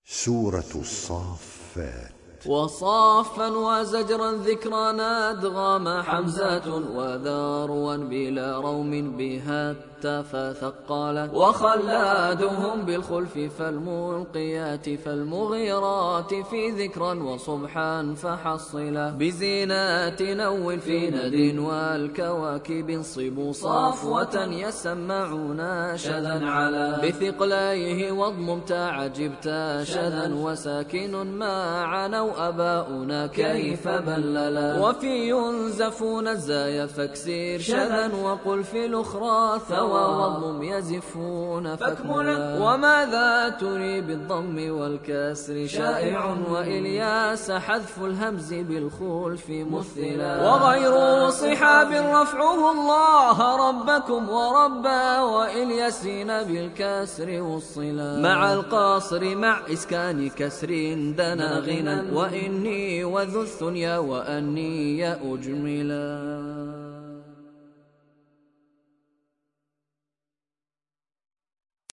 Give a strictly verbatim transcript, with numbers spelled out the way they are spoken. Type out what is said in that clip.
سورة الصافات. وصافا وزجرا ذكرنا أدغام حمزة وذاروا بلا روم بها فثقلت وخلادهم بالخلف فالملقيات فالمغيرات في ذكرا وصبحا فحصلا بزينات نول في ند والكواكب صبوا صافوة يسمعون شذا على بثقليه واضمم تعجبت شذا وساكن ما عنوا أباؤنا كيف بللا وفي ينزفون الزايا فاكسير شذا وقل في الأخرى ثوى وضم يزفون فاكملا وماذا تري بالضم والكسر شائع وإلياس حذف الهمز بالخلف مثلا وغير صحاب رفعه الله ربكم وربا وإلياسين بالكسر والصلا مع القاصر مع إسكان كسر دنا غنى وإني وذو الثنيا وأني أجملا.